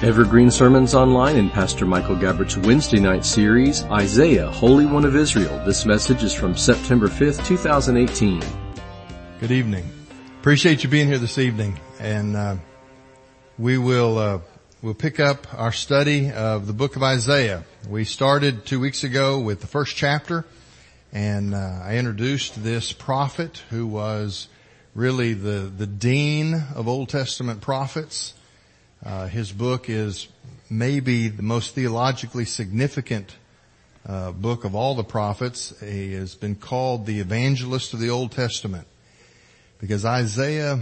Evergreen Sermons Online and Pastor Michael Gabbert's Wednesday night series, Isaiah, Holy One of Israel. This message is from September 5th, 2018. Good evening. Appreciate you being here this evening. And we'll pick up our study of the book of Isaiah. We started 2 weeks ago with the first chapter, and I introduced this prophet who was really the dean of Old Testament prophets. His book is maybe the most theologically significant book of all the prophets. He has been called the evangelist of the Old Testament because Isaiah,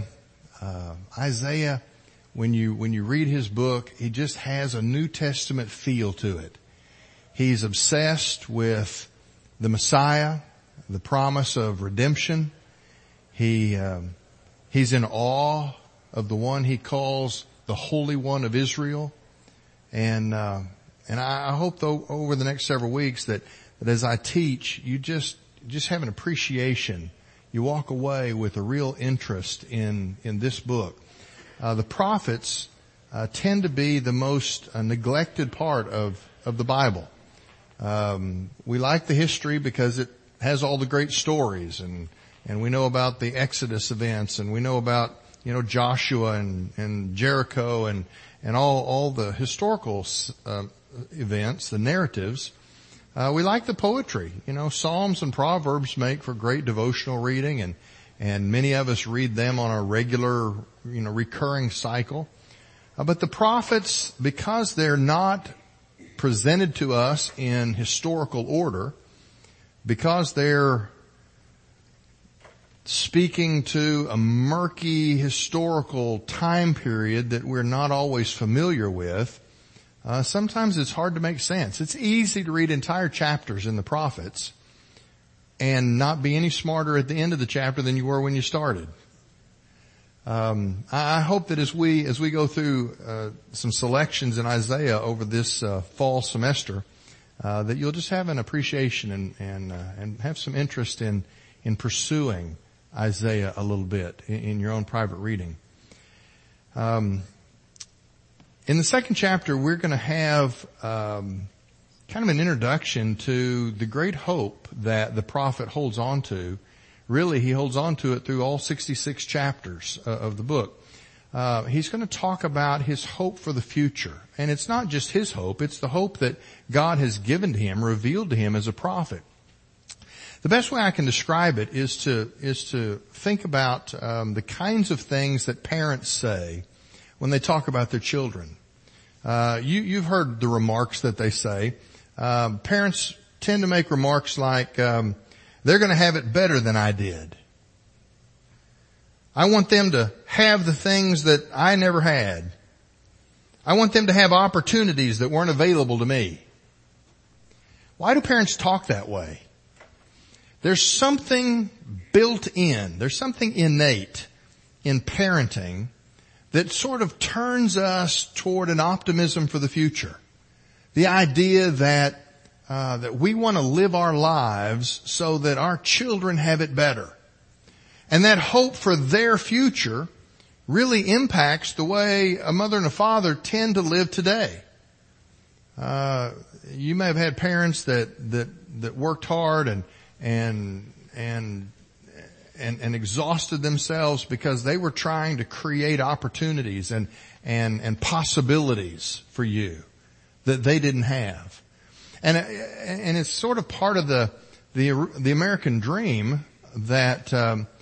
when you read his book, he just has a New Testament feel to it. He's obsessed with the Messiah, the promise of redemption. He's in awe of the one he calls the Holy One of Israel. And I hope though over the next several weeks that as I teach, you just have an appreciation. You walk away with a real interest in this book. The prophets tend to be the most neglected part of the Bible. We like the history because it has all the great stories, and we know about the Exodus events, and we know about Joshua and Jericho and all the historical events, the narratives. We like the poetry. Psalms and Proverbs make for great devotional reading, and many of us read them on a regular, recurring cycle. But the prophets, because they're not presented to us in historical order, because they're speaking to a murky historical time period that we're not always familiar with, sometimes it's hard to make sense. It's easy to read entire chapters in the prophets and not be any smarter at the end of the chapter than you were when you started. I hope that as we go through some selections in Isaiah over this fall semester, that you'll just have an appreciation and have some interest in pursuing Isaiah a little bit in your own private reading. In the second chapter, we're going to have kind of an introduction to the great hope that the prophet holds on to. Really, he holds on to it through all 66 chapters of the book. He's going to talk about his hope for the future. And it's not just his hope, it's the hope that God has given to him, revealed to him as a prophet. The best way I can describe it is to think about the kinds of things that parents say when they talk about their children. You've heard the remarks that they say. Parents tend to make remarks like, they're going to have it better than I did. I want them to have the things that I never had. I want them to have opportunities that weren't available to me. Why do parents talk that way? There's something built in, there's something innate in parenting that sort of turns us toward an optimism for the future. The idea that we want to live our lives so that our children have it better. And that hope for their future really impacts the way a mother and a father tend to live today. You may have had parents that worked hard and exhausted themselves because they were trying to create opportunities and possibilities for you that they didn't have. And it's sort of part of the American dream that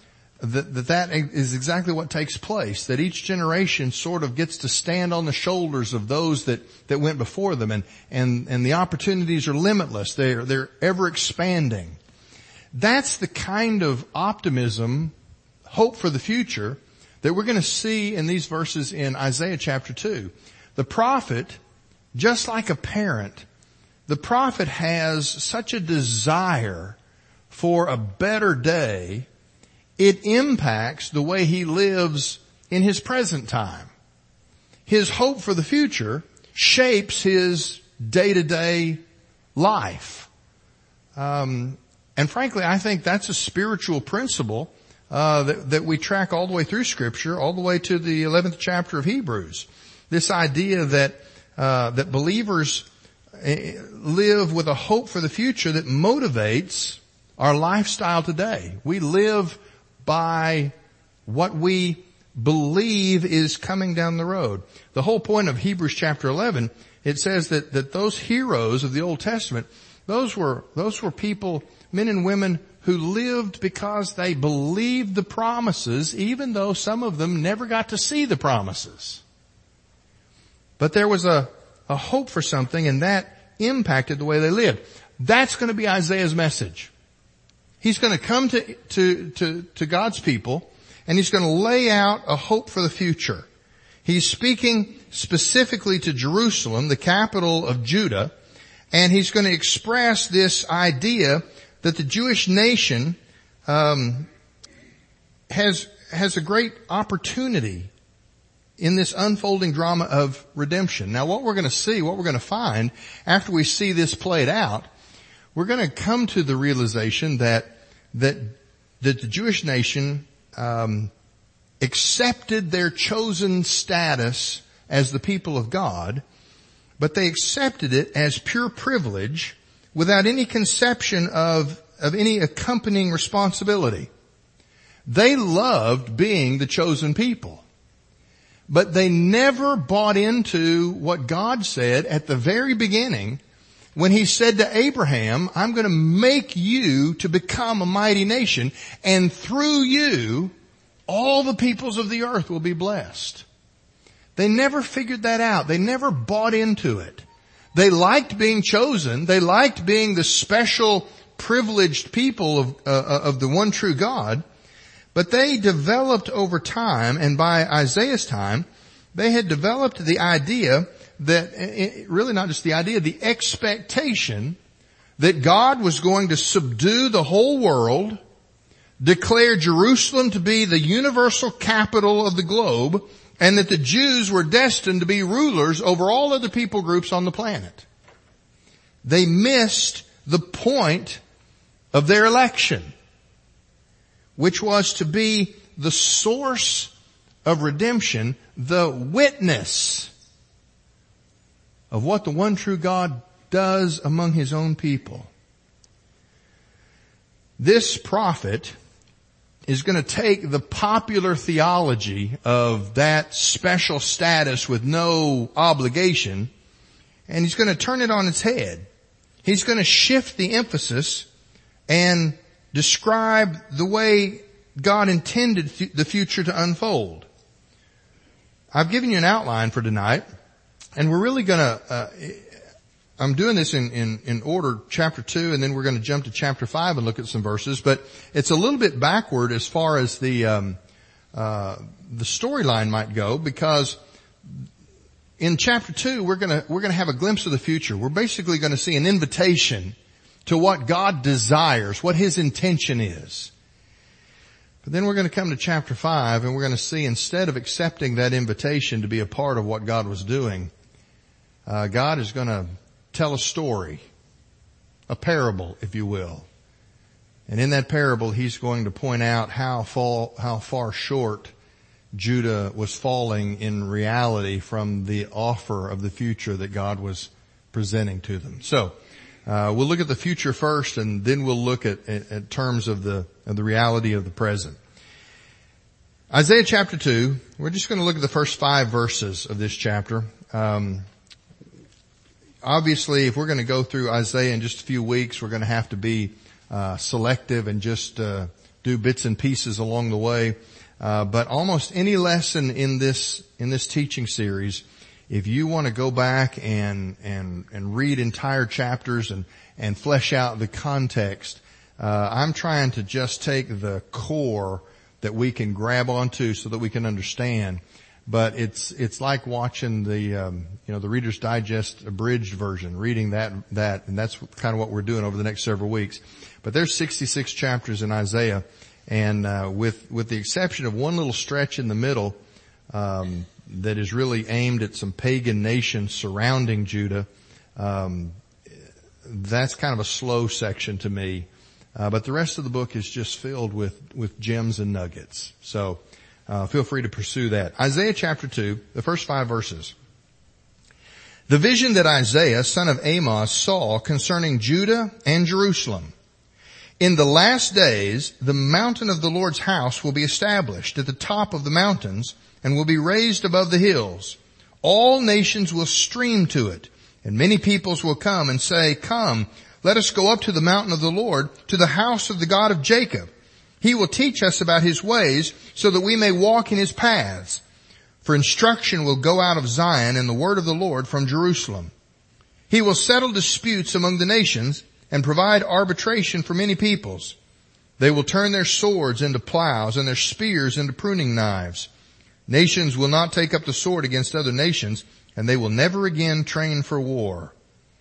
is exactly what takes place, that each generation sort of gets to stand on the shoulders of those that went before them, and the opportunities are limitless. They're ever expanding. That's the kind of optimism, hope for the future, that we're going to see in these verses in Isaiah chapter 2. The prophet, just like a parent, the prophet has such a desire for a better day, it impacts the way he lives in his present time. His hope for the future shapes his day-to-day life. And frankly, I think that's a spiritual principle that we track all the way through Scripture, all the way to the 11th chapter of Hebrews. This idea that that believers live with a hope for the future that motivates our lifestyle today. We live by what we believe is coming down the road. The whole point of Hebrews chapter 11, it says that those heroes of the Old Testament, those were people, men and women, who lived because they believed the promises, even though some of them never got to see the promises. But there was a hope for something, and that impacted the way they lived. That's going to be Isaiah's message. He's going to come to God's people, and he's going to lay out a hope for the future. He's speaking specifically to Jerusalem, the capital of Judah, and he's going to express this idea that the Jewish nation has a great opportunity in this unfolding drama of redemption. Now what we're going to see, what we're going to find after we see this played out, we're going to come to the realization that the Jewish nation accepted their chosen status as the people of God, but they accepted it as pure privilege without any conception of any accompanying responsibility. They loved being the chosen people, but they never bought into what God said at the very beginning when he said to Abraham, I'm going to make you to become a mighty nation, and through you all the peoples of the earth will be blessed. They never figured that out. They never bought into it. They liked being chosen. They liked being the special privileged people of the one true God. But they developed over time, and by Isaiah's time, they had developed the idea that, really not just the idea, the expectation that God was going to subdue the whole world, declare Jerusalem to be the universal capital of the globe, and that the Jews were destined to be rulers over all other people groups on the planet. They missed the point of their election, which was to be the source of redemption, the witness of what the one true God does among his own people. This prophet is going to take the popular theology of that special status with no obligation, and he's going to turn it on its head. He's going to shift the emphasis and describe the way God intended the future to unfold. I've given you an outline for tonight, and we're really going to, I'm doing this in order, chapter 2, and then we're going to jump to chapter 5 and look at some verses, but it's a little bit backward as far as the storyline might go, because in chapter 2 we're going to have a glimpse of the future. We're basically going to see an invitation to what God desires, what his intention is. But then we're going to come to chapter 5, and we're going to see, instead of accepting that invitation to be a part of what God was doing, God is going to tell a story, a parable, if you will. And in that parable, he's going to point out how far short Judah was falling in reality from the offer of the future that God was presenting to them. So, we'll look at the future first, and then we'll look at terms of the reality of the present. Isaiah chapter 2, we're just going to look at the first 5 verses of this chapter. Obviously, if we're going to go through Isaiah in just a few weeks, we're going to have to be selective and just do bits and pieces along the way. But almost any lesson in this teaching series, if you want to go back and read entire chapters and flesh out the context, I'm trying to just take the core that we can grab onto so that we can understand. But it's like watching the Reader's Digest abridged version, reading that, and that's kind of what we're doing over the next several weeks. But there's 66 chapters in Isaiah, and with the exception of one little stretch in the middle, that is really aimed at some pagan nations surrounding Judah, that's kind of a slow section to me. But the rest of the book is just filled with gems and nuggets. So, feel free to pursue that. Isaiah chapter 2, the first 5 verses. The vision that Isaiah, son of Amos, saw concerning Judah and Jerusalem. In the last days, the mountain of the Lord's house will be established at the top of the mountains and will be raised above the hills. All nations will stream to it, and many peoples will come and say, "Come, let us go up to the mountain of the Lord, to the house of the God of Jacob. He will teach us about his ways so that we may walk in his paths. For instruction will go out of Zion and the word of the Lord from Jerusalem. He will settle disputes among the nations and provide arbitration for many peoples. They will turn their swords into plows and their spears into pruning knives. Nations will not take up the sword against other nations, and they will never again train for war.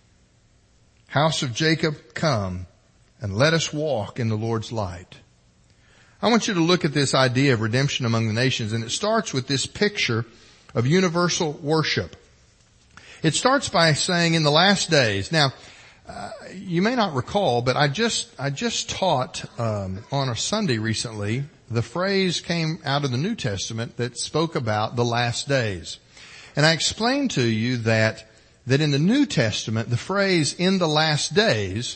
House of Jacob, come and let us walk in the Lord's light." I want you to look at this idea of redemption among the nations, and it starts with this picture of universal worship. It starts by saying in the last days. Now, you may not recall, but I just taught on a Sunday recently. The phrase came out of the New Testament that spoke about the last days. And I explained to you that in the New Testament, the phrase "in the last days"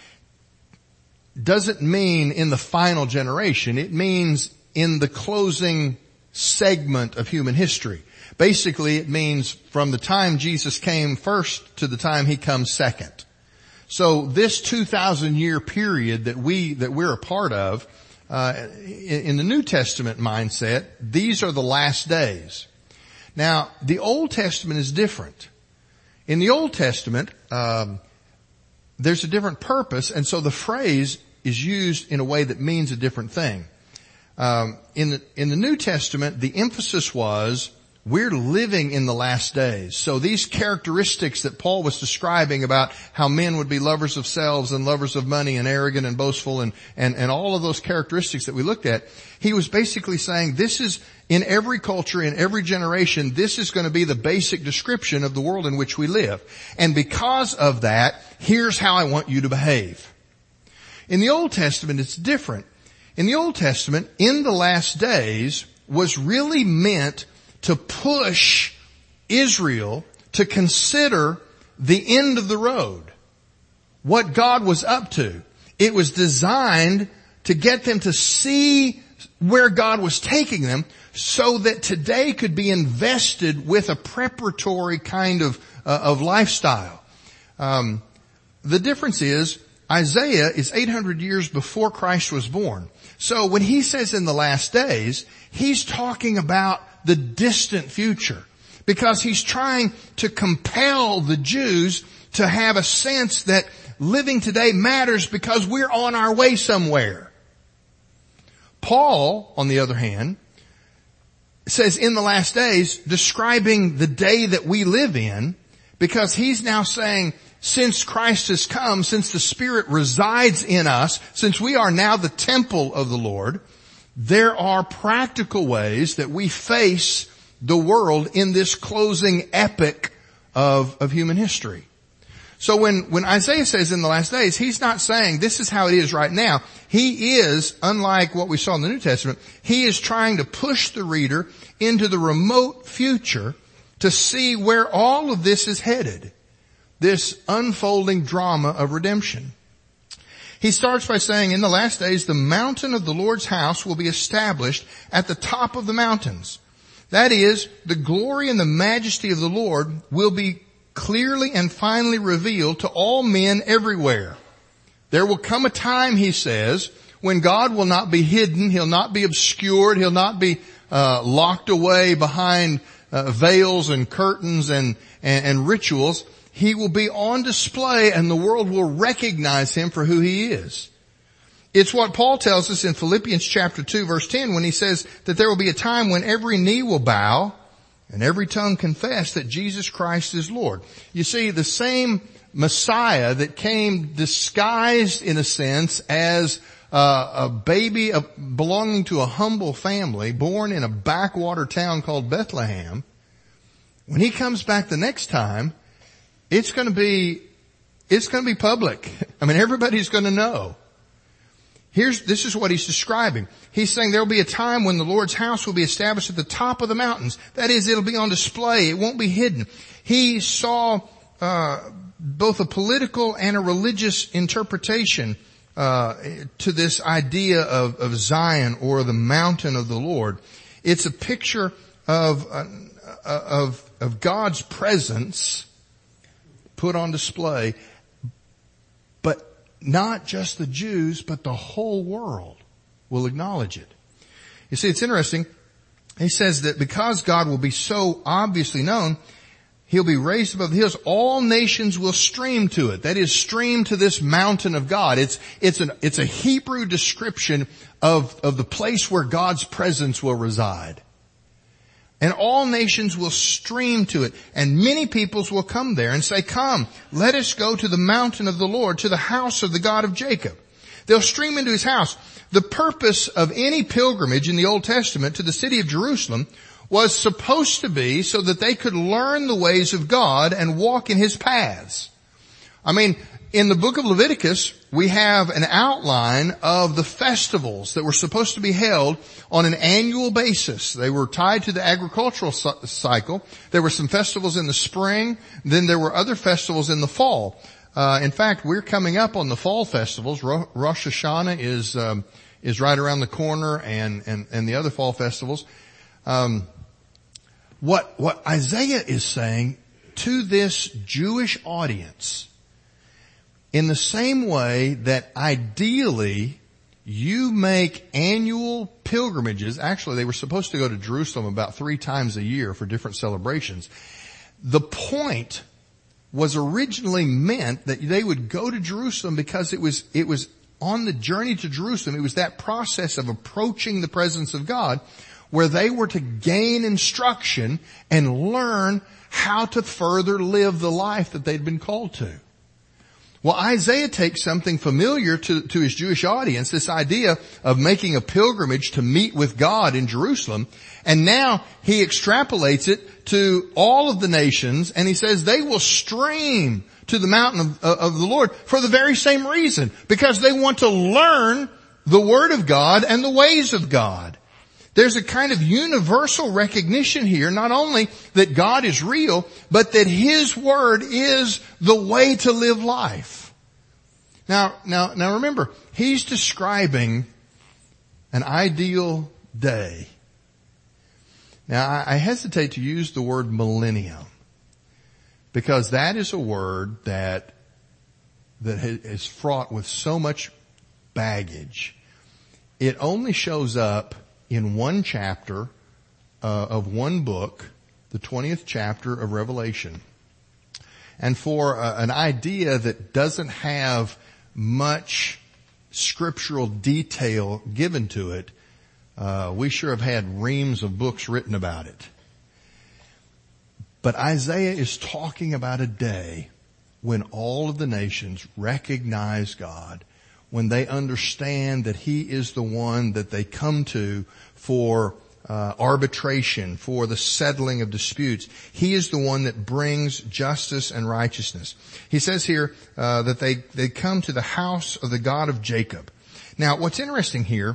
doesn't mean in the final generation. It means in the closing segment of human history. Basically, it means from the time Jesus came first to the time he comes second. So this 2,000-year period that we're a part of, in the New Testament mindset, these are the last days. Now, the Old Testament is different. In the Old Testament, there's a different purpose, and so the phrase is used in a way that means a different thing. In the New Testament, the emphasis was we're living in the last days. So these characteristics that Paul was describing about how men would be lovers of selves and lovers of money and arrogant and boastful and all of those characteristics that we looked at, he was basically saying this is in every culture, in every generation, this is going to be the basic description of the world in which we live. And because of that, here's how I want you to behave. In the Old Testament, it's different. In the Old Testament, in the last days was really meant to push Israel to consider the end of the road, what God was up to. It was designed to get them to see where God was taking them so that today could be invested with a preparatory kind of lifestyle. The difference is Isaiah is 800 years before Christ was born. So when he says in the last days, he's talking about the distant future, because he's trying to compel the Jews to have a sense that living today matters because we're on our way somewhere. Paul, on the other hand, says in the last days, describing the day that we live in, because he's now saying, since Christ has come, since the Spirit resides in us, since we are now the temple of the Lord, there are practical ways that we face the world in this closing epic of human history. So when Isaiah says in the last days, he's not saying this is how it is right now. He is, unlike what we saw in the New Testament, he is trying to push the reader into the remote future to see where all of this is headed. This unfolding drama of redemption. He starts by saying, in the last days, the mountain of the Lord's house will be established at the top of the mountains. That is, the glory and the majesty of the Lord will be clearly and finally revealed to all men everywhere. There will come a time, he says, when God will not be hidden, he'll not be obscured, he'll not be locked away behind veils and curtains and rituals. He will be on display and the world will recognize him for who he is. It's what Paul tells us in Philippians chapter 2 verse 10 when he says that there will be a time when every knee will bow and every tongue confess that Jesus Christ is Lord. You see, the same Messiah that came disguised in a sense as a baby belonging to a humble family born in a backwater town called Bethlehem, when he comes back the next time, it's going to be public. I mean, everybody's going to know. This is what he's describing. He's saying there will be a time when the Lord's house will be established at the top of the mountains. That is, it'll be on display. It won't be hidden. He saw both a political and a religious interpretation to this idea of Zion, or the mountain of the Lord. It's a picture of God's presence put on display, but not just the Jews, but the whole world will acknowledge it. You see, it's interesting. He says that because God will be so obviously known, He'll be raised above the hills. All nations will stream to it. That is, stream to this mountain of God. It's a Hebrew description of the place where God's presence will reside. And all nations will stream to it. And many peoples will come there and say, "Come, let us go to the mountain of the Lord, to the house of the God of Jacob." They'll stream into His house. The purpose of any pilgrimage in the Old Testament to the city of Jerusalem was supposed to be so that they could learn the ways of God and walk in His paths. I mean, in the book of Leviticus, we have an outline of the festivals that were supposed to be held on an annual basis. They were tied to the agricultural cycle. There were some festivals in the spring. Then there were other festivals in the fall. In fact, we're coming up on the fall festivals. Rosh Hashanah is right around the corner, and the other fall festivals. What Isaiah is saying to this Jewish audience, in the same way that ideally you make annual pilgrimages, actually they were supposed to go to Jerusalem about 3 times a year for different celebrations. The point was originally meant that they would go to Jerusalem because it was on the journey to Jerusalem. It was that process of approaching the presence of God where they were to gain instruction and learn how to further live the life that they'd been called to. Well, Isaiah takes something familiar to his Jewish audience, this idea of making a pilgrimage to meet with God in Jerusalem, and now he extrapolates it to all of the nations, and he says they will stream to the mountain of the Lord for the very same reason, because they want to learn the Word of God and the ways of God. There's a kind of universal recognition here, not only that God is real, but that His Word is the way to live life. Now remember, he's describing an ideal day. Now I hesitate to use the word millennium, because that is a word that is fraught with so much baggage. It only shows up in one chapter of one book, the 20th chapter of Revelation. And for an idea that doesn't have much scriptural detail given to it, we sure have had reams of books written about it. But Isaiah is talking about a day when all of the nations recognize God, when they understand that He is the one that they come to for arbitration, for the settling of disputes. He is the one that brings justice and righteousness. He says here that they come to the house of the God of Jacob. Now, what's interesting here,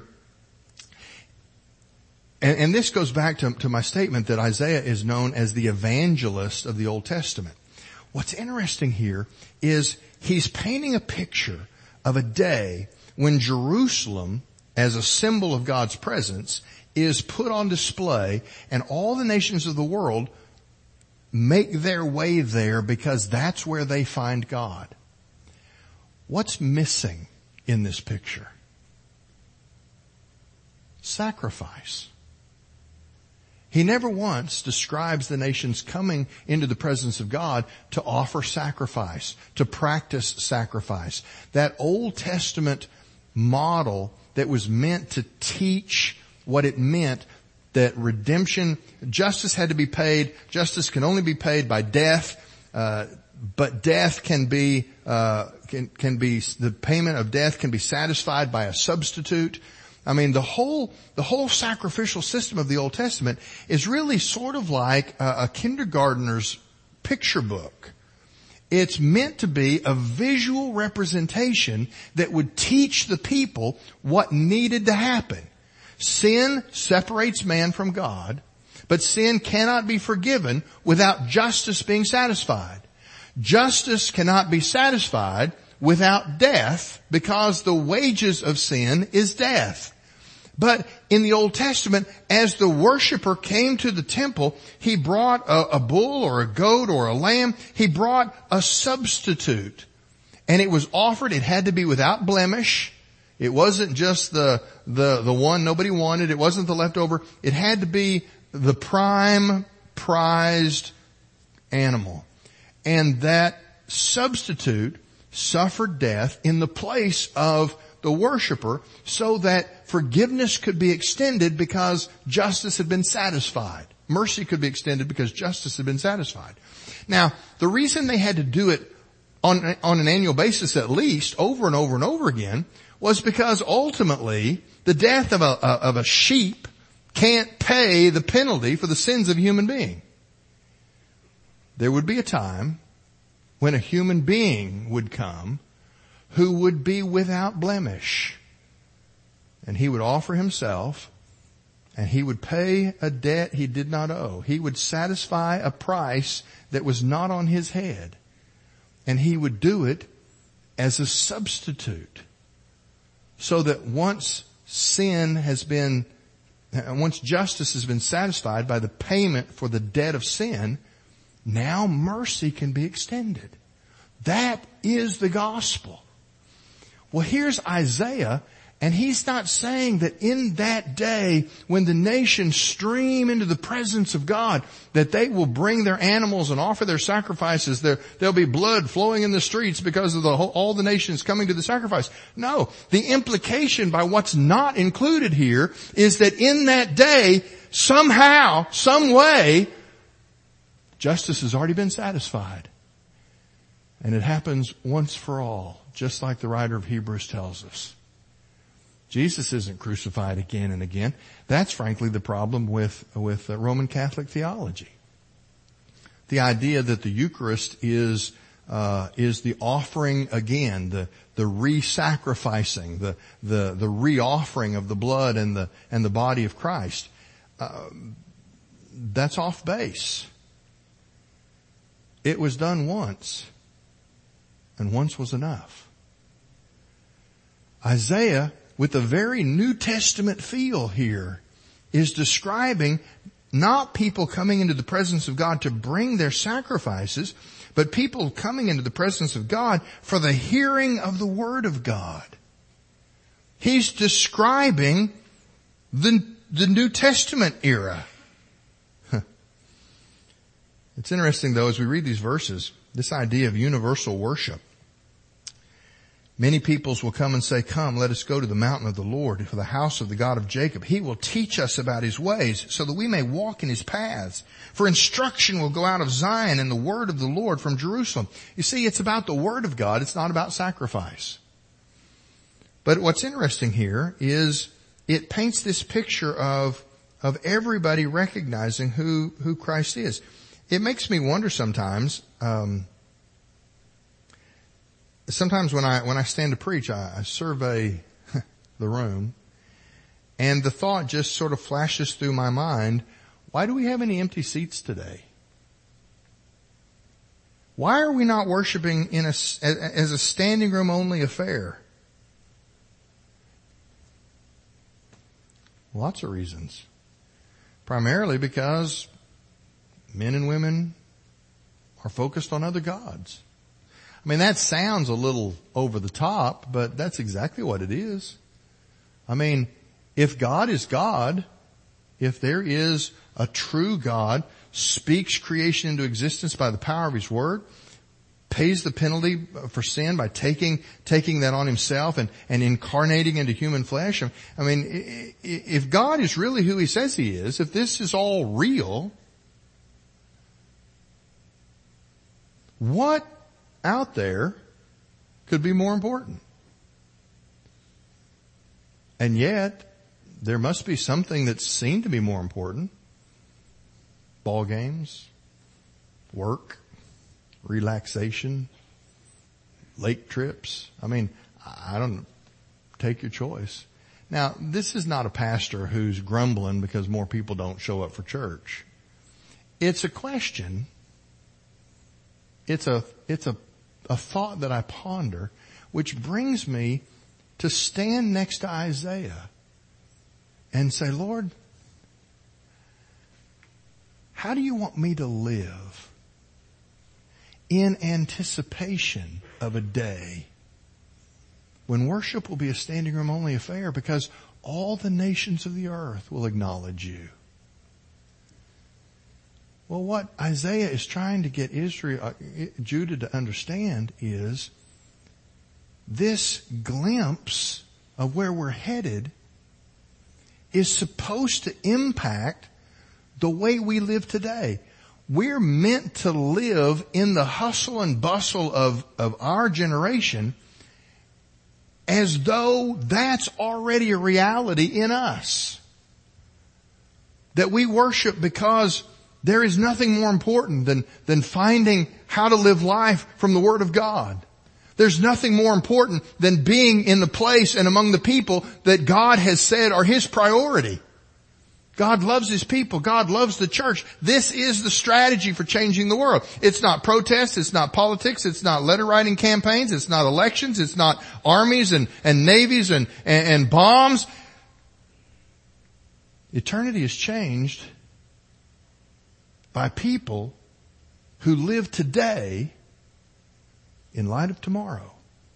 and this goes back to my statement that Isaiah is known as the evangelist of the Old Testament. What's interesting here is he's painting a picture of a day when Jerusalem, as a symbol of God's presence, is put on display, and all the nations of the world make their way there because that's where they find God. What's missing in this picture? Sacrifice. He never once describes the nations coming into the presence of God to offer sacrifice, to practice sacrifice. That Old Testament model that was meant to teach what it meant, that redemption, justice had to be paid. Justice can only be paid by death, but death can be the payment of death can be satisfied by a substitute. I mean, the whole sacrificial system of the Old Testament is really sort of like a kindergartner's picture book. It's meant to be a visual representation that would teach the people what needed to happen. Sin separates man from God, but sin cannot be forgiven without justice being satisfied. Justice cannot be satisfied without death, because the wages of sin is death. But in the Old Testament, as the worshiper came to the temple, he brought a bull or a goat or a lamb. He brought a substitute. And it was offered. It had to be without blemish. It wasn't just the one nobody wanted. It wasn't the leftover. It had to be the prime prized animal. And that substitute suffered death in the place of the worshiper, so that forgiveness could be extended because justice had been satisfied. Mercy could be extended because justice had been satisfied. Now, the reason they had to do it on an annual basis at least, over and over and over again, was because ultimately the death of a sheep can't pay the penalty for the sins of a human being. There would be a time when a human being would come who would be without blemish. And he would offer himself, and he would pay a debt he did not owe. He would satisfy a price that was not on his head. And he would do it as a substitute. So that once justice has been satisfied by the payment for the debt of sin, now mercy can be extended. That is the gospel. Well, here's Isaiah, and he's not saying that in that day when the nations stream into the presence of God, that they will bring their animals and offer their sacrifices. There'll be blood flowing in the streets because of all the nations coming to the sacrifice. No, the implication by what's not included here is that in that day, somehow, some way, justice has already been satisfied. And it happens once for all, just like the writer of Hebrews tells us. Jesus isn't crucified again and again. That's frankly the problem with Roman Catholic theology. The idea that the Eucharist is the offering again, the re-sacrificing, the re-offering of the blood and the body of Christ. That's off base. It was done once, and once was enough. Isaiah, with a very New Testament feel here, is describing not people coming into the presence of God to bring their sacrifices, but people coming into the presence of God for the hearing of the Word of God. He's describing the New Testament era. It's interesting though, as we read these verses, this idea of universal worship. Many peoples will come and say, "Come, let us go to the mountain of the Lord, to the house of the God of Jacob. He will teach us about His ways so that we may walk in His paths. For instruction will go out of Zion and the word of the Lord from Jerusalem." You see, it's about the Word of God. It's not about sacrifice. But what's interesting here is it paints this picture of everybody recognizing who Christ is. It makes me wonder sometimes, sometimes when I stand to preach, I survey the room, and the thought just sort of flashes through my mind, why do we have any empty seats today? Why are we not worshiping as a standing room only affair? Lots of reasons. Primarily because men and women are focused on other gods. I mean, that sounds a little over the top, but that's exactly what it is. I mean, if God is God, if there is a true God, speaks creation into existence by the power of His Word, pays the penalty for sin by taking that on Himself and incarnating into human flesh. I mean, if God is really who He says He is, if this is all real, what out there could be more important? And yet, there must be something that's seen to be more important. Ball games, work, relaxation, lake trips. I mean, I don't take your choice. Now, this is not a pastor who's grumbling because more people don't show up for church. It's a question. It's a thought that I ponder, which brings me to stand next to Isaiah and say, Lord, how do you want me to live in anticipation of a day when worship will be a standing room only affair because all the nations of the earth will acknowledge you? Well, what Isaiah is trying to get Judah to understand is this glimpse of where we're headed is supposed to impact the way we live today. We're meant to live in the hustle and bustle of our generation as though that's already a reality in us. That we worship because there is nothing more important than finding how to live life from the Word of God. There's nothing more important than being in the place and among the people that God has said are His priority. God loves His people. God loves the church. This is the strategy for changing the world. It's not protests. It's not politics. It's not letter writing campaigns. It's not elections. It's not armies and navies and bombs. Eternity is changed by people who live today in light of tomorrow.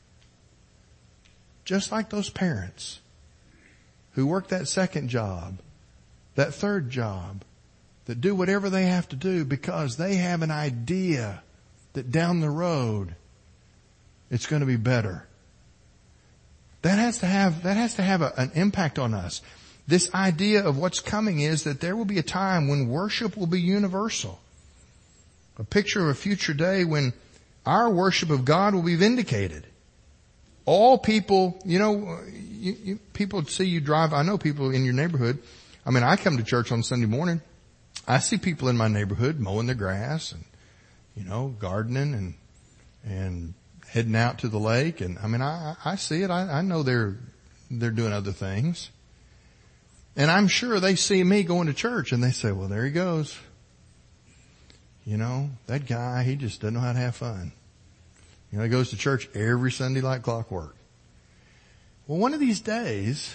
Just like those parents who work that second job, that third job, that do whatever they have to do because they have an idea that down the road it's going to be better. That has to have an impact on us. This idea of what's coming is that there will be a time when worship will be universal. A picture of a future day when our worship of God will be vindicated. All people, people see you drive. I know people in your neighborhood. I mean, I come to church on Sunday morning. I see people in my neighborhood mowing their grass and, gardening and heading out to the lake. And I mean, I see it. I know they're doing other things. And I'm sure they see me going to church and they say, well, there he goes. That guy, he just doesn't know how to have fun. He goes to church every Sunday like clockwork. Well, one of these days,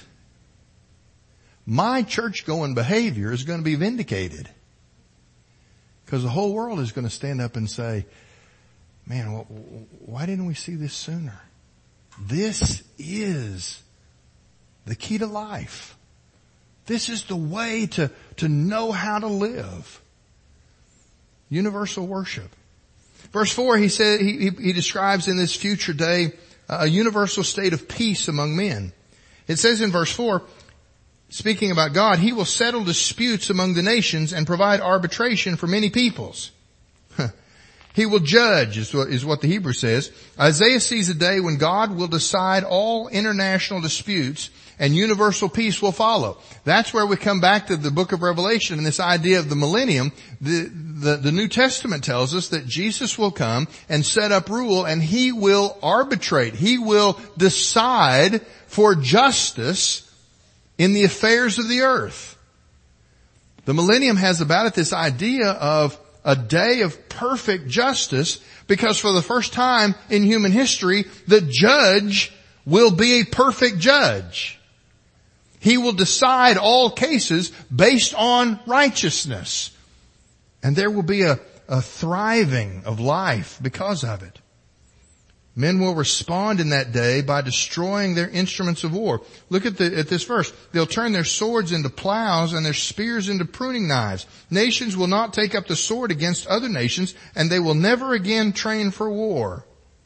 my church-going behavior is going to be vindicated. Because the whole world is going to stand up and say, man, why didn't we see this sooner? This is the key to life. This is the way to know how to live. Universal worship. Verse 4, he said, he describes in this future day a universal state of peace among men. It says in verse 4, speaking about God, He will settle disputes among the nations and provide arbitration for many peoples. He will judge, is what the Hebrew says. Isaiah sees a day when God will decide all international disputes and universal peace will follow. That's where we come back to the book of Revelation and this idea of the millennium. The New Testament tells us that Jesus will come and set up rule and He will arbitrate. He will decide for justice in the affairs of the earth. The millennium has about it this idea of a day of perfect justice because for the first time in human history, the judge will be a perfect judge. He will decide all cases based on righteousness. And there will be a thriving of life because of it. Men will respond in that day by destroying their instruments of war. Look at this verse. They'll turn their swords into plows and their spears into pruning knives. Nations will not take up the sword against other nations, and they will never again train for war.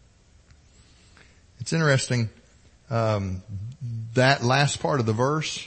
It's interesting, that last part of the verse,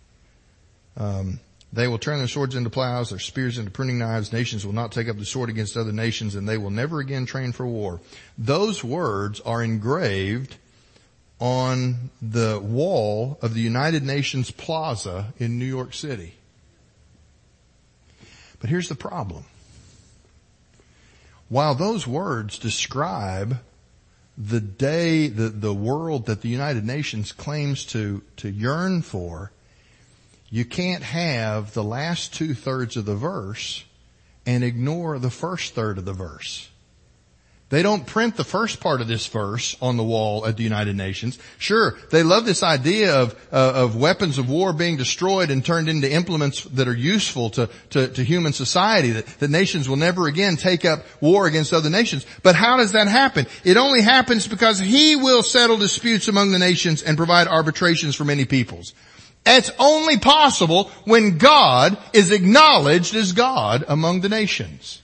they will turn their swords into plows, their spears into pruning knives. Nations will not take up the sword against other nations, and they will never again train for war. Those words are engraved on the wall of the United Nations Plaza in New York City. But here's the problem. while those words describe the day, the world that the United Nations claims to yearn for, you can't have the last 2/3 of the verse and ignore the first third of the verse. They don't print the first part of this verse on the wall at the United Nations. Sure, they love this idea of weapons of war being destroyed and turned into implements that are useful to human society, that nations will never again take up war against other nations. But how does that happen? It only happens because He will settle disputes among the nations and provide arbitrations for many peoples. It's only possible when God is acknowledged as God among the nations.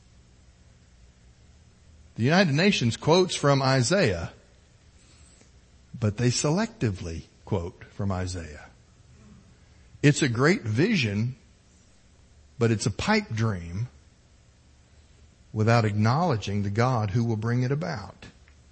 The United Nations quotes from Isaiah, but they selectively quote from Isaiah. It's a great vision, but it's a pipe dream without acknowledging the God who will bring it about.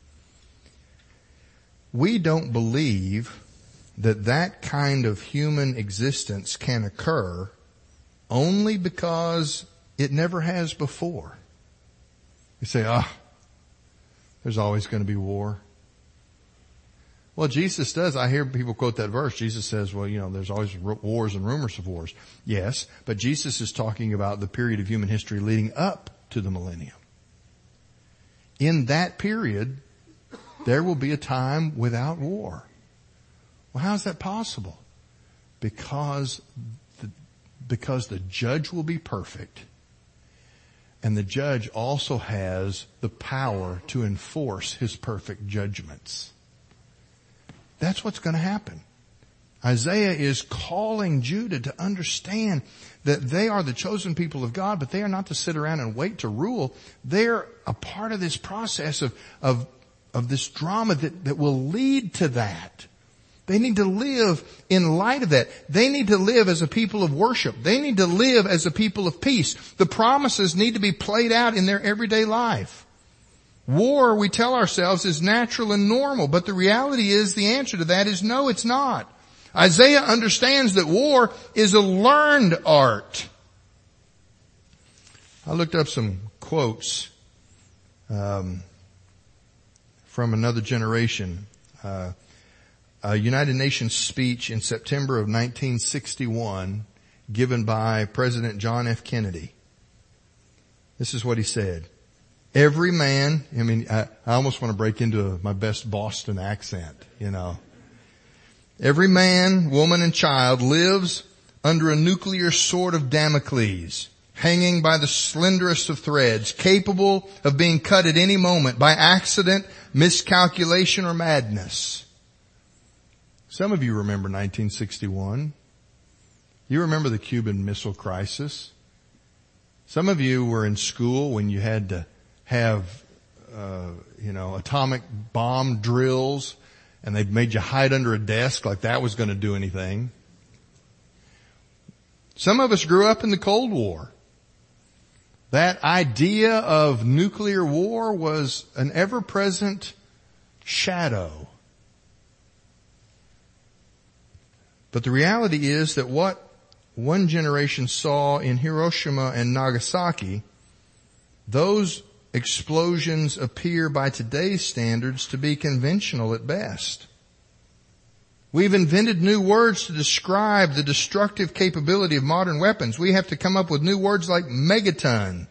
We don't believe that kind of human existence can occur only because it never has before. You say, there's always going to be war. Well, Jesus does. I hear people quote that verse. Jesus says, well, there's always wars and rumors of wars. Yes, but Jesus is talking about the period of human history leading up to the millennium. In that period, there will be a time without war. Well, how is that possible? Because the judge will be perfect. And the judge also has the power to enforce his perfect judgments. That's what's going to happen. Isaiah is calling Judah to understand that they are the chosen people of God, but they are not to sit around and wait to rule. They're a part of this process of this drama that will lead to that. They need to live in light of that. They need to live as a people of worship. They need to live as a people of peace. The promises need to be played out in their everyday life. War, we tell ourselves, is natural and normal, but the reality is the answer to that is no, it's not. Isaiah understands that war is a learned art. I looked up some quotes from another generation. A United Nations speech in September of 1961 given by President John F. Kennedy. This is what he said. Every man, I almost want to break into my best Boston accent, Every man, woman, and child lives under a nuclear sword of Damocles, hanging by the slenderest of threads, capable of being cut at any moment by accident, miscalculation, or madness. Some of you remember 1961. You remember the Cuban Missile Crisis. Some of you were in school when you had to have, atomic bomb drills, and they made you hide under a desk like that was going to do anything. Some of us grew up in the Cold War. That idea of nuclear war was an ever-present shadow. But the reality is that what one generation saw in Hiroshima and Nagasaki, those explosions appear by today's standards to be conventional at best. We've invented new words to describe the destructive capability of modern weapons. We have to come up with new words like megaton.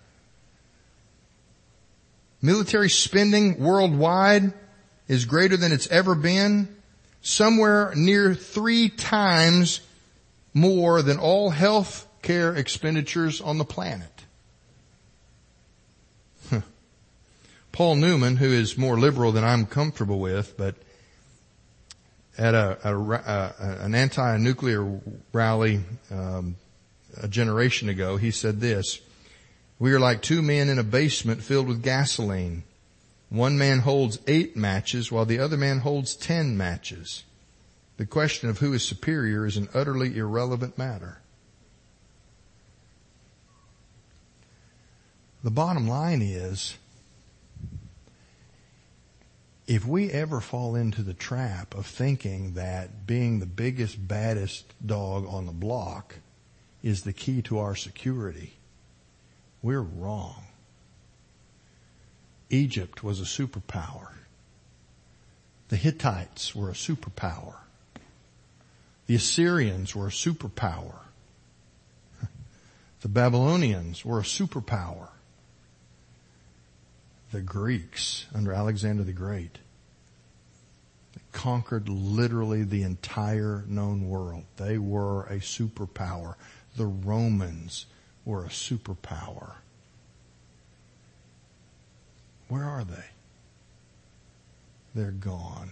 Military spending worldwide is greater than it's ever been. Somewhere near 3 times more than all health care expenditures on the planet. Paul Newman, who is more liberal than I'm comfortable with, but at an anti-nuclear rally a generation ago, he said this: "We are like 2 men in a basement filled with gasoline. One man holds 8 matches while the other man holds 10 matches. The question of who is superior is an utterly irrelevant matter." The bottom line is, if we ever fall into the trap of thinking that being the biggest, baddest dog on the block is the key to our security, we're wrong. Egypt was a superpower. The Hittites were a superpower. The Assyrians were a superpower. The Babylonians were a superpower. The Greeks under Alexander the Great conquered literally the entire known world. They were a superpower. The Romans were a superpower. Where are they? They're gone.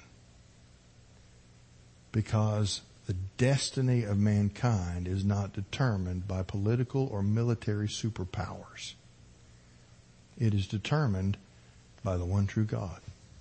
Because the destiny of mankind is not determined by political or military superpowers. It is determined by the one true God.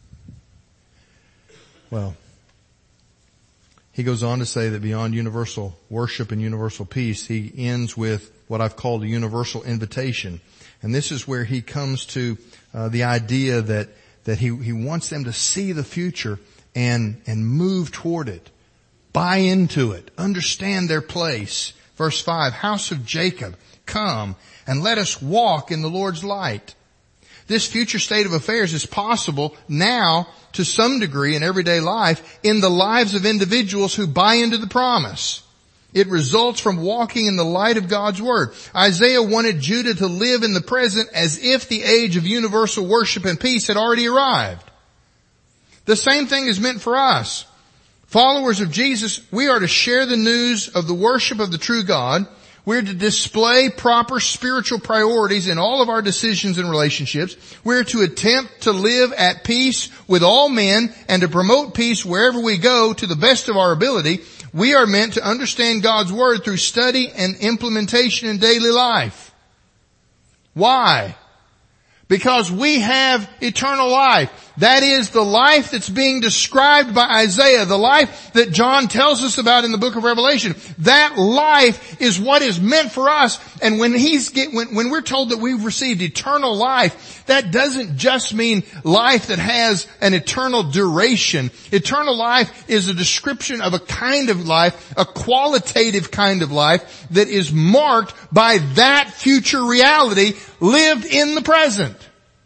Well, he goes on to say that beyond universal worship and universal peace, he ends with what I've called a universal invitation. And this is where he comes to the idea that he wants them to see the future and move toward it. Buy into it. Understand their place. Verse 5, House of Jacob, come and let us walk in the Lord's light. This future state of affairs is possible now to some degree in everyday life in the lives of individuals who buy into the promise. It results from walking in the light of God's Word. Isaiah wanted Judah to live in the present as if the age of universal worship and peace had already arrived. The same thing is meant for us. Followers of Jesus, we are to share the news of the worship of the true God. We're to display proper spiritual priorities in all of our decisions and relationships. We're to attempt to live at peace with all men and to promote peace wherever we go to the best of our ability. We are meant to understand God's Word through study and implementation in daily life. Why? Because we have eternal life. That is the life that's being described by Isaiah, the life that John tells us about in the book of Revelation. That life is what is meant for us. And when we're told that we've received eternal life, that doesn't just mean life that has an eternal duration. Eternal life is a description of a kind of life, a qualitative kind of life that is marked by that future reality lived in the present.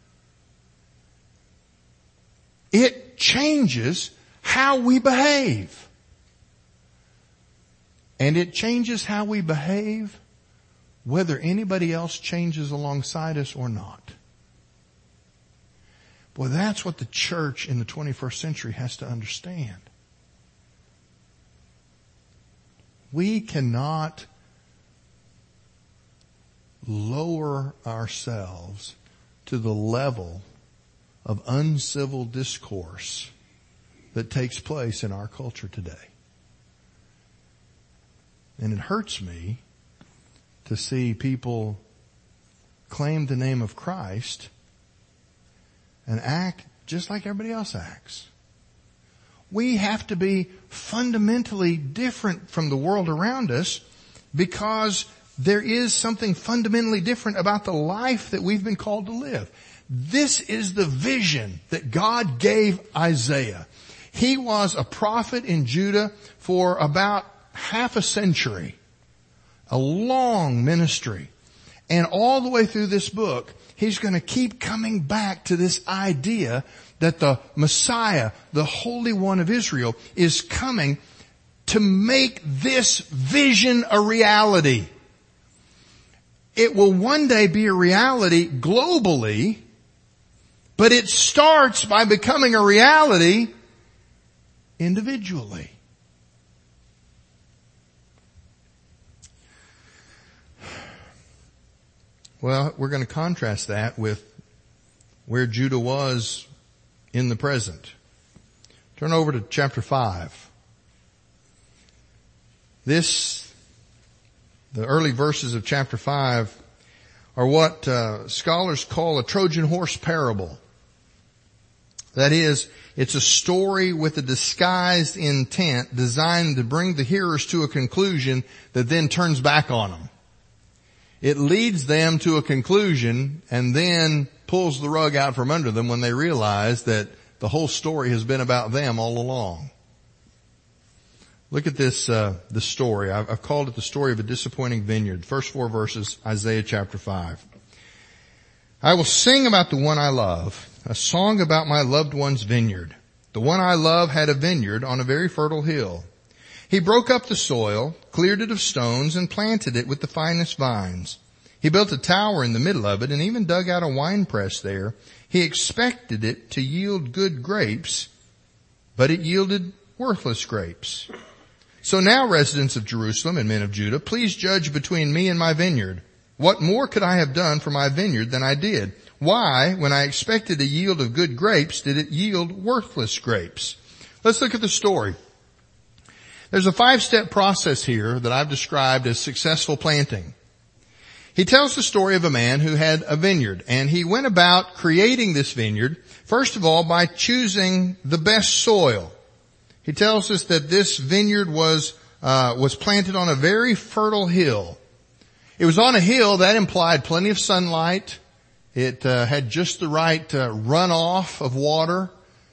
It changes how we behave. And it changes how we behave whether anybody else changes alongside us or not. Boy, that's what the church in the 21st century has to understand. We cannot lower ourselves to the level of uncivil discourse that takes place in our culture today. And it hurts me to see people claim the name of Christ and act just like everybody else acts. We have to be fundamentally different from the world around us because there is something fundamentally different about the life that we've been called to live. This is the vision that God gave Isaiah. He was a prophet in Judah for about half a century. A long ministry. And all the way through this book, he's going to keep coming back to this idea that the Messiah, the Holy One of Israel, is coming to make this vision a reality. It will one day be a reality globally, but it starts by becoming a reality individually. Well, we're going to contrast that with where Judah was in the present. Turn over to chapter 5. The early verses of chapter 5 are what scholars call a Trojan horse parable. That is, it's a story with a disguised intent designed to bring the hearers to a conclusion that then turns back on them. It leads them to a conclusion and then pulls the rug out from under them when they realize that the whole story has been about them all along. Look at this, the story. I've called it the story of a disappointing vineyard. First 4 verses, Isaiah chapter 5. I will sing about the one I love. a song about my loved one's vineyard. The one I love had a vineyard on a very fertile hill. He broke up the soil, cleared it of stones, and planted it with the finest vines. He built a tower in the middle of it and even dug out a winepress there. He expected it to yield good grapes, but it yielded worthless grapes. So now, residents of Jerusalem and men of Judah, please judge between me and my vineyard. What more could I have done for my vineyard than I did? Why, when I expected a yield of good grapes, did it yield worthless grapes? Let's look at the story. There's a 5-step process here that I've described as successful planting. He tells the story of a man who had a vineyard, and he went about creating this vineyard, first of all, by choosing the best soil. He tells us that this vineyard was planted on a very fertile hill. It was on a hill that implied plenty of sunlight. It had just the right runoff of water.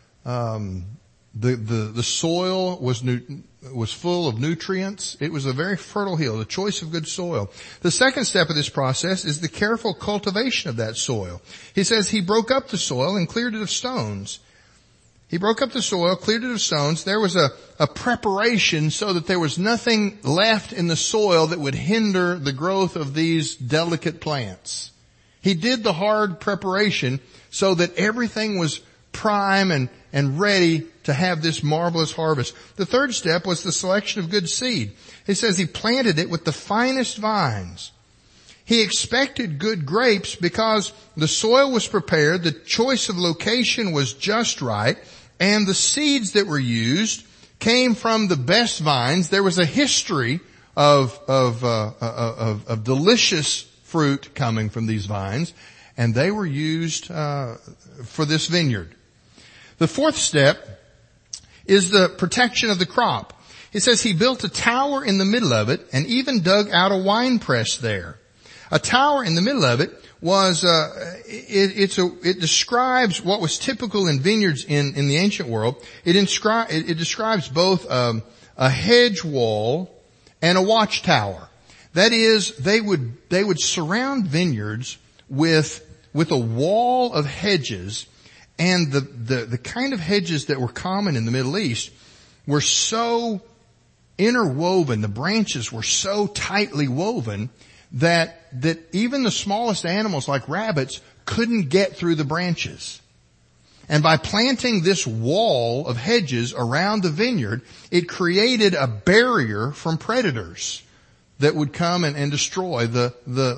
The soil was full of nutrients. It was a very fertile hill, the choice of good soil. The second step of this process is the careful cultivation of that soil. He says he broke up the soil and cleared it of stones. He broke up the soil, cleared it of stones. There was a preparation so that there was nothing left in the soil that would hinder the growth of these delicate plants. He did the hard preparation so that everything was prime and ready to have this marvelous harvest. The third step was the selection of good seed. He says he planted it with the finest vines. He expected good grapes because the soil was prepared, the choice of location was just right, and the seeds that were used came from the best vines. There was a history of delicious fruit coming from these vines, and they were used for this vineyard. The fourth step is the protection of the crop. It says he built a tower in the middle of it and even dug out a wine press there. A tower in the middle of it was, it describes what was typical in vineyards in the ancient world. It describes both, a hedge wall and a watchtower. That is, they would surround vineyards with a wall of hedges, and the kind of hedges that were common in the Middle East were so interwoven, the branches were so tightly woven that even the smallest animals like rabbits couldn't get through the branches. And by planting this wall of hedges around the vineyard, it created a barrier from predators that would come and destroy the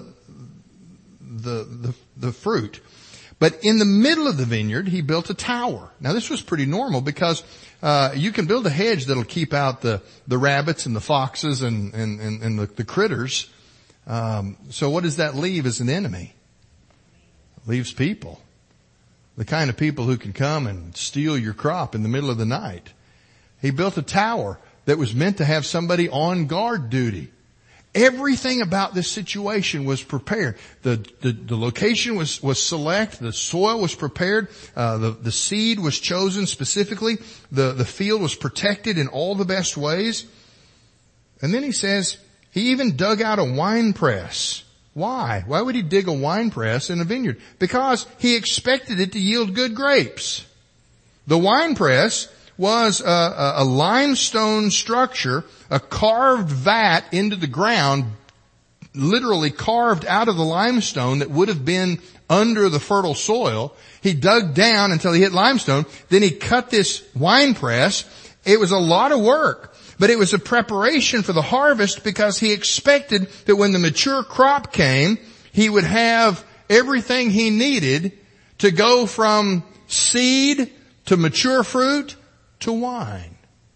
fruit. But in the middle of the vineyard, he built a tower. Now this was pretty normal because, you can build a hedge that'll keep out the rabbits and the foxes and the critters. So what does that leave as an enemy? It leaves people. The kind of people who can come and steal your crop in the middle of the night. He built a tower that was meant to have somebody on guard duty. Everything about this situation was prepared. The location was select. The soil was prepared. The seed was chosen specifically. The field was protected in all the best ways. And then he says he even dug out a wine press. Why? Why would he dig a wine press in a vineyard? Because he expected it to yield good grapes. The wine press was a limestone structure, a carved vat into the ground, literally carved out of the limestone that would have been under the fertile soil. He dug down until he hit limestone. Then he cut this wine press. It was a lot of work, but it was a preparation for the harvest because he expected that when the mature crop came, he would have everything he needed to go from seed to mature fruit to wine.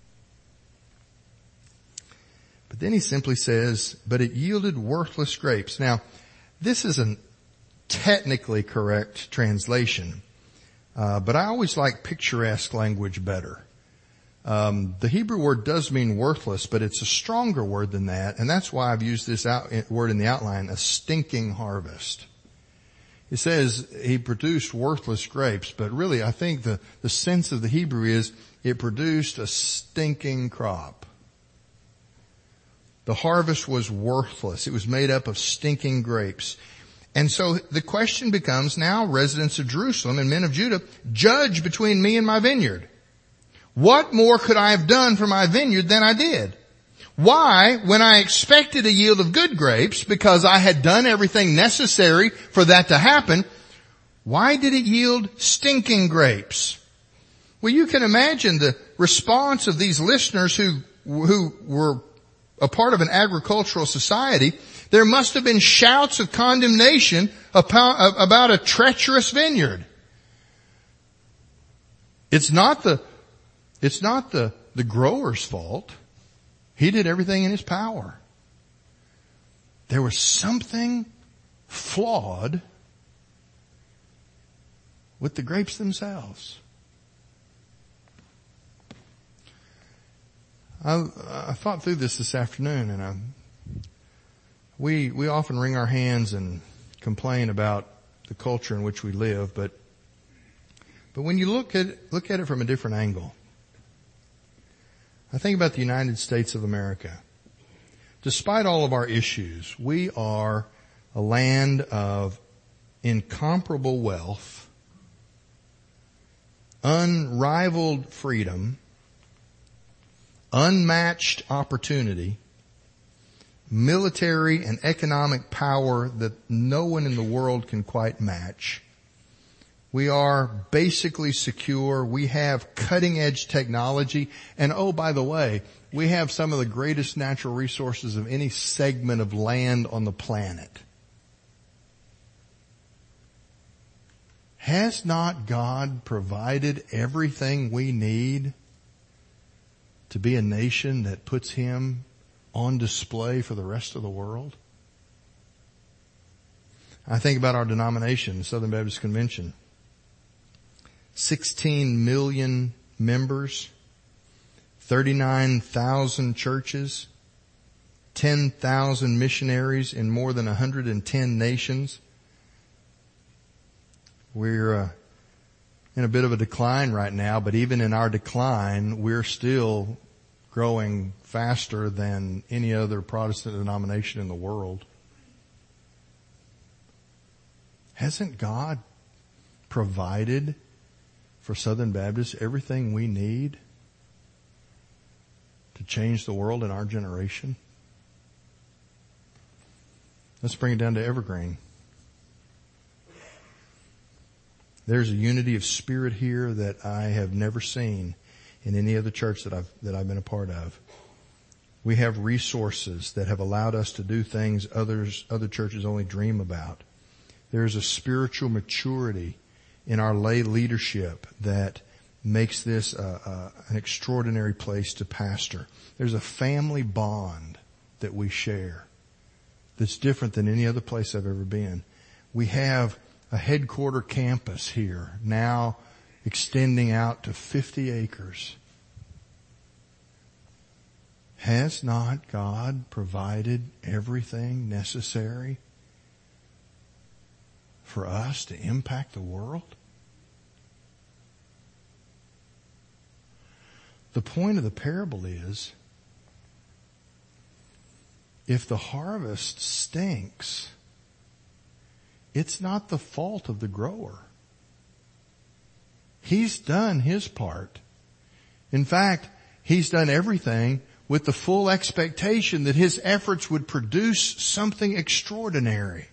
But then he simply says, but it yielded worthless grapes. Now, this is a technically correct translation, but I always like picturesque language better. The Hebrew word does mean worthless, but it's a stronger word than that, and that's why I've used this word in the outline, a stinking harvest. It says he produced worthless grapes, but really I think the sense of the Hebrew is it produced a stinking crop. The harvest was worthless. It was made up of stinking grapes. And so the question becomes now, residents of Jerusalem and men of Judah, judge between me and my vineyard. What more could I have done for my vineyard than I did? Why, when I expected a yield of good grapes, because I had done everything necessary for that to happen, why did it yield stinking grapes? Well, you can imagine the response of these listeners who were a part of an agricultural society. There must have been shouts of condemnation about a treacherous vineyard. It's not the grower's fault. He did everything in his power. There was something flawed with the grapes themselves. I thought through this afternoon, and we often wring our hands and complain about the culture in which we live, but when you look at it from a different angle, I think about the United States of America. Despite all of our issues, we are a land of incomparable wealth, unrivaled freedom, unmatched opportunity, military and economic power that no one in the world can quite match. We are basically secure. We have cutting edge technology. And oh, by the way, we have some of the greatest natural resources of any segment of land on the planet. Has not God provided everything we need to be a nation that puts Him on display for the rest of the world? I think about our denomination, the Southern Baptist Convention. 16 million members, 39,000 churches, 10,000 missionaries in more than 110 nations. We're in a bit of a decline right now, but even in our decline, we're still growing faster than any other Protestant denomination in the world. Hasn't God provided for Southern Baptists everything we need to change the world in our generation? Let's bring it down to Evergreen. There's a unity of spirit here that I have never seen in any other church that I've been a part of. We have resources that have allowed us to do things other churches only dream about. There's a spiritual maturity in our lay leadership that makes this an extraordinary place to pastor. There's a family bond that we share that's different than any other place I've ever been. We have a headquarter campus here, now extending out to 50 acres. Has not God provided everything necessary for us to impact the world? The point of the parable is, if the harvest stinks, it's not the fault of the grower. He's done his part. In fact, he's done everything with the full expectation that his efforts would produce something extraordinary.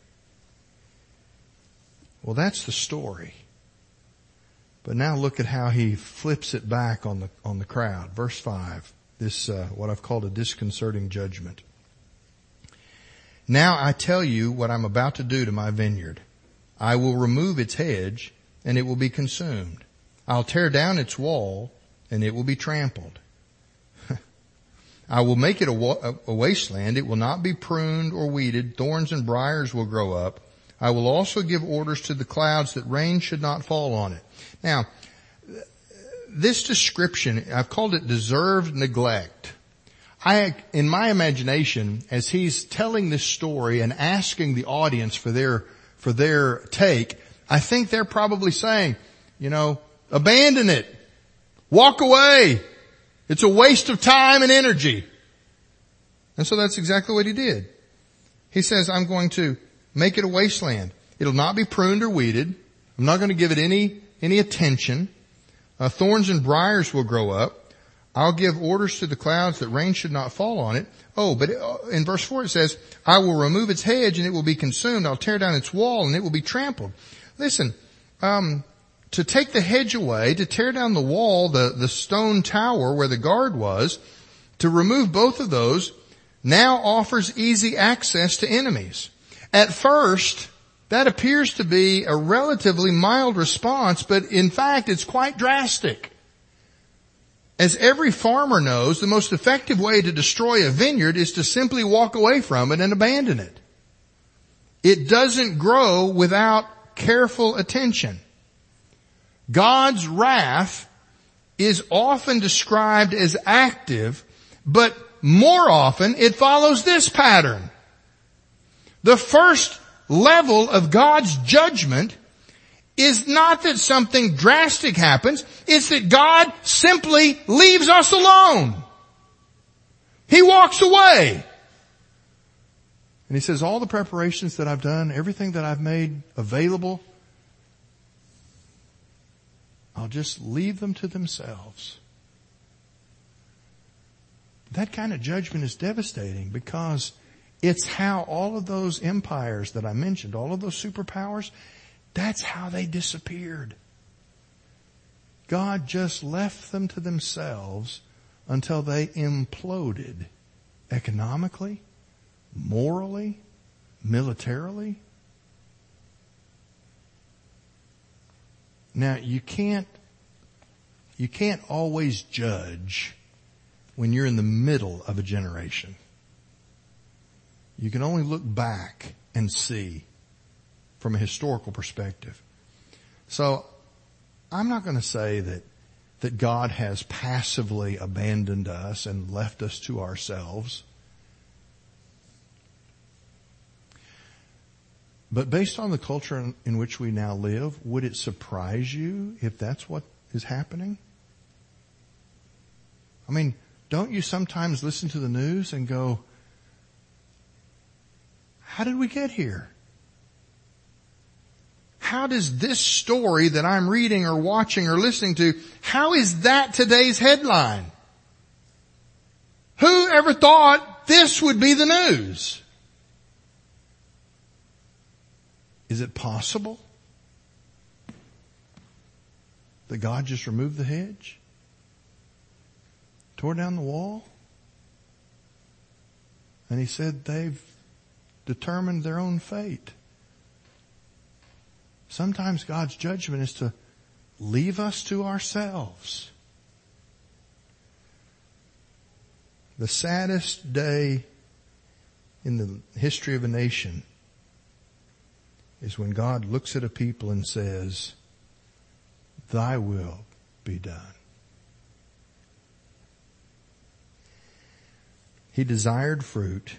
Well, that's the story. But now look at how he flips it back on the crowd. Verse 5, this what I've called a disconcerting judgment. Now I tell you what I'm about to do to my vineyard. I will remove its hedge, and it will be consumed. I'll tear down its wall, and it will be trampled. I will make it a wasteland. It will not be pruned or weeded. Thorns and briars will grow up. I will also give orders to the clouds that rain should not fall on it. Now, this description, I've called it deserved neglect. In my imagination, as he's telling this story and asking the audience for their take, I think they're probably saying, abandon it. Walk away. It's a waste of time and energy. And so that's exactly what he did. He says, I'm going to make it a wasteland. It'll not be pruned or weeded. I'm not going to give it any attention. Thorns and briars will grow up. I'll give orders to the clouds that rain should not fall on it. Oh, but in verse 4 it says, I will remove its hedge and it will be consumed. I'll tear down its wall and it will be trampled. Listen, to take the hedge away, to tear down the wall, the stone tower where the guard was, to remove both of those now offers easy access to enemies. At first, that appears to be a relatively mild response, but in fact it's quite drastic. As every farmer knows, the most effective way to destroy a vineyard is to simply walk away from it and abandon it. It doesn't grow without careful attention. God's wrath is often described as active, but more often it follows this pattern. The first level of God's judgment is not that something drastic happens, it's that God simply leaves us alone. He walks away. And he says, all the preparations that I've done, everything that I've made available, I'll just leave them to themselves. That kind of judgment is devastating because it's how all of those empires that I mentioned, all of those superpowers, that's how they disappeared. God just left them to themselves until they imploded economically, morally, militarily. Now, you can't always judge when you're in the middle of a generation. You can only look back and see from a historical perspective. So I'm not going to say that God has passively abandoned us and left us to ourselves. But based on the culture in which we now live, would it surprise you if that's what is happening? I mean, don't you sometimes listen to the news and go, how did we get here? How does this story that I'm reading or watching or listening to, how is that today's headline? Who ever thought this would be the news? Is it possible that God just removed the hedge? Tore down the wall? And he said they've determined their own fate. Sometimes God's judgment is to leave us to ourselves. The saddest day in the history of a nation is when God looks at a people and says, thy will be done. He desired fruit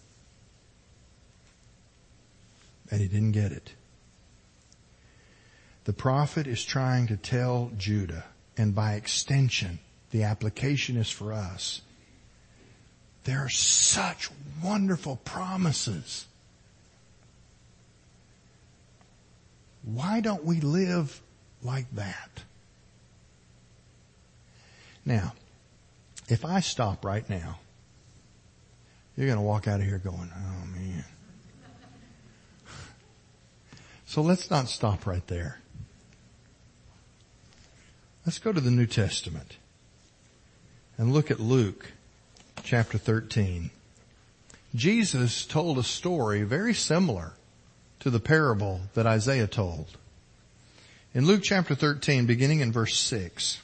and he didn't get it. The prophet is trying to tell Judah, and by extension, the application is for us. There are such wonderful promises. Why don't we live like that? Now, if I stop right now, you're going to walk out of here going, oh man. So let's not stop right there. Let's go to the New Testament and look at Luke chapter 13. Jesus told a story very similar to the parable that Isaiah told. In Luke chapter 13, beginning in verse 6,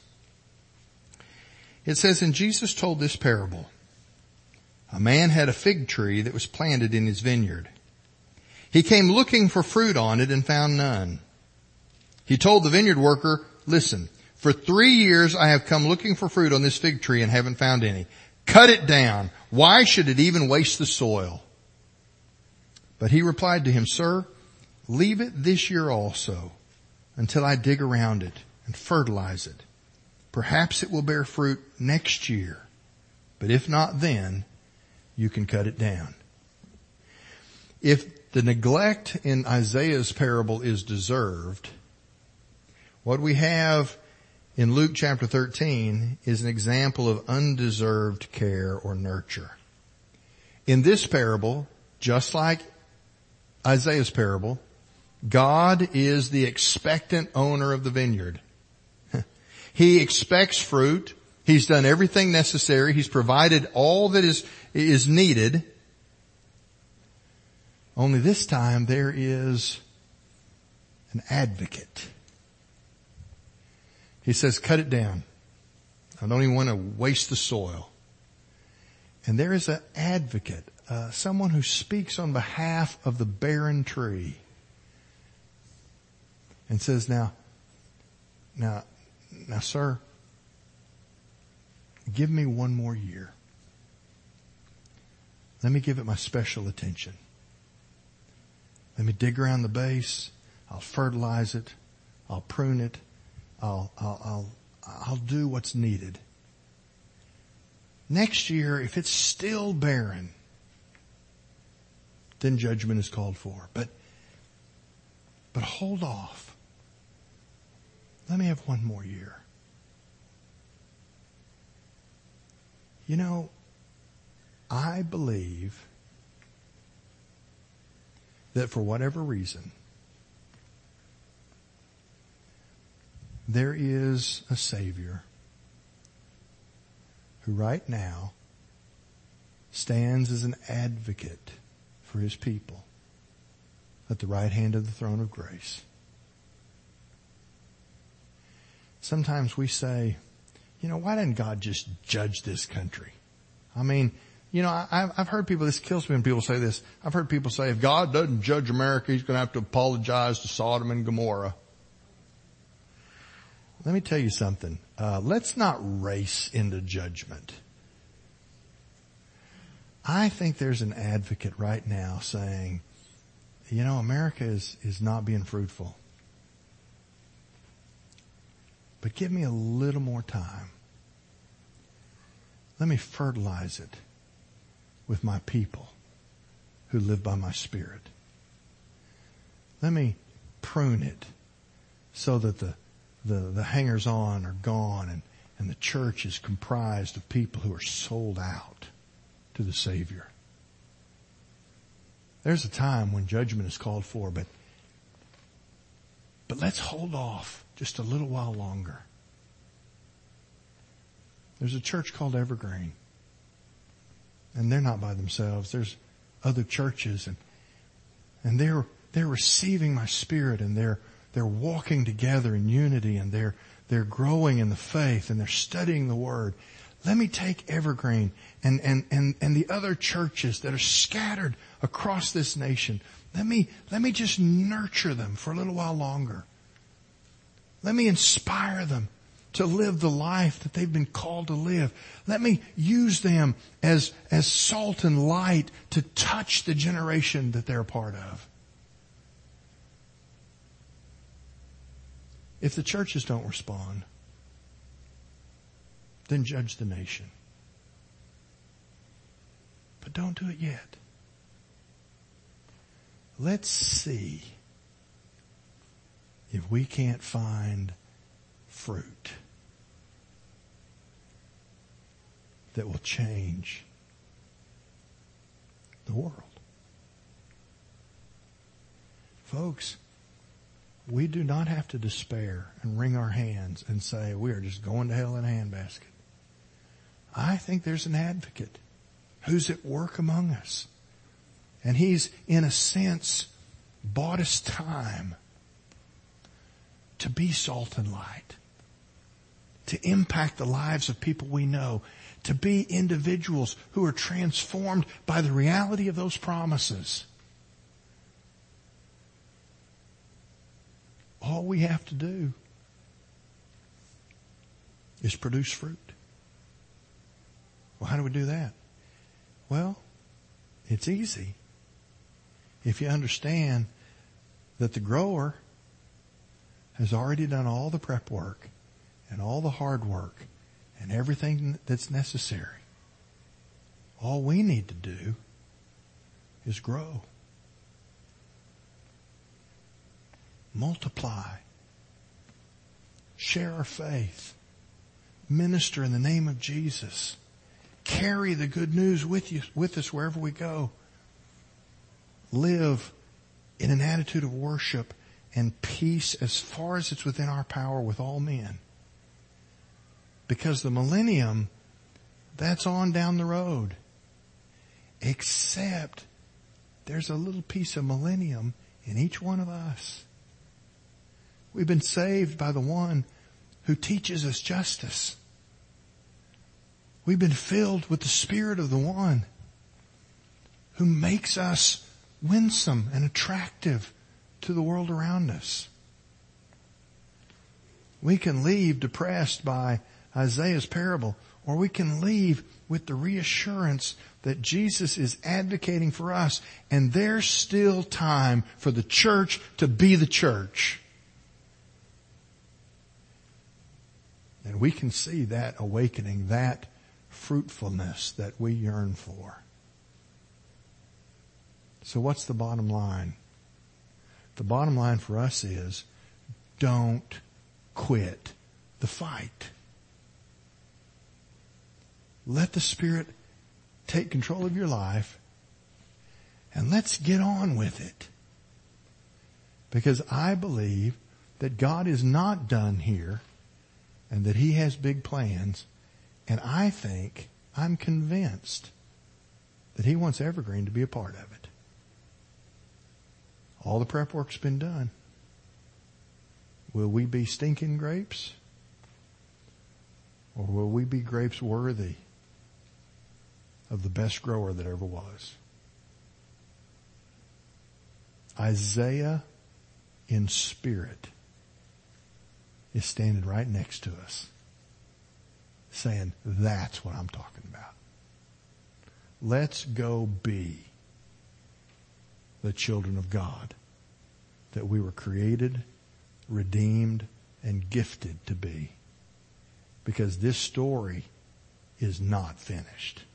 it says, and Jesus told this parable. A man had a fig tree that was planted in his vineyard. He came looking for fruit on it and found none. He told the vineyard worker, listen, for 3 years I have come looking for fruit on this fig tree and haven't found any. Cut it down. Why should it even waste the soil? But he replied to him, sir, leave it this year also until I dig around it and fertilize it. Perhaps it will bear fruit next year. But if not then, you can cut it down. If the neglect in Isaiah's parable is deserved, what we have in Luke chapter 13 is an example of undeserved care or nurture. In this parable, just like Isaiah's parable, God is the expectant owner of the vineyard. He expects fruit. He's done everything necessary. He's provided all that is needed. Only this time there is an advocate. He says, cut it down. I don't even want to waste the soil. And there is an advocate, someone who speaks on behalf of the barren tree and says, now, sir, give me one more year. Let me give it my special attention. Let me dig around the base. I'll fertilize it. I'll prune it. I'll do what's needed. Next year, if it's still barren, then judgment is called for. But hold off. Let me have one more year. You know, I believe that for whatever reason, there is a Savior who right now stands as an advocate for His people at the right hand of the throne of grace. Sometimes we say, you know, why didn't God just judge this country? I mean, you know, I've heard people, this kills me when people say this. I've heard people say, if God doesn't judge America, He's going to have to apologize to Sodom and Gomorrah. Let me tell you something. Let's not race into judgment. I think there's an advocate right now saying, you know, America is not being fruitful. But give me a little more time. Let me fertilize it with my people who live by my Spirit. Let me prune it so that the hangers-on are gone and the church is comprised of people who are sold out to the Savior. There's a time when judgment is called for, but let's hold off just a little while longer. There's a church called Evergreen, and they're not by themselves. There's other churches, and they're receiving my Spirit, and they're walking together in unity, and they're growing in the faith, and they're studying the Word. Let me take Evergreen and the other churches that are scattered across this nation. Let me just nurture them for a little while longer. Let me inspire them to live the life that they've been called to live. Let me use them as salt and light to touch the generation that they're a part of. If the churches don't respond, then judge the nation. But don't do it yet. Let's see if we can't find fruit that will change the world. Folks, we do not have to despair and wring our hands and say we are just going to hell in a handbasket. I think there's an advocate who's at work among us. And He's, in a sense, bought us time to be salt and light, to impact the lives of people we know, to be individuals who are transformed by the reality of those promises. All we have to do is produce fruit. Well, how do we do that? Well, it's easy if you understand that the grower has already done all the prep work and all the hard work and everything that's necessary. All we need to do is grow multiply, share our faith, minister in the name of Jesus, carry the good news with us wherever we go, live in an attitude of worship and peace as far as it's within our power with all men. Because the millennium, that's on down the road. Except there's a little piece of millennium in each one of us. We've been saved by the one who teaches us justice. We've been filled with the Spirit of the one who makes us winsome and attractive to the world around us. We can leave depressed by Isaiah's parable, or we can leave with the reassurance that Jesus is advocating for us, and there's still time for the church to be the church. And we can see that awakening, that fruitfulness that we yearn for. So what's the bottom line? The bottom line for us is, don't quit the fight. Let the Spirit take control of your life, and let's get on with it. Because I believe that God is not done here, and that He has big plans, and I'm convinced that He wants Evergreen to be a part of it. All the prep work's been done. Will we be stinking grapes? Or will we be grapes worthy of the best grower that ever was? Isaiah in spirit is standing right next to us, saying, that's what I'm talking about. Let's go be the children of God that we were created, redeemed, and gifted to be. Because this story is not finished.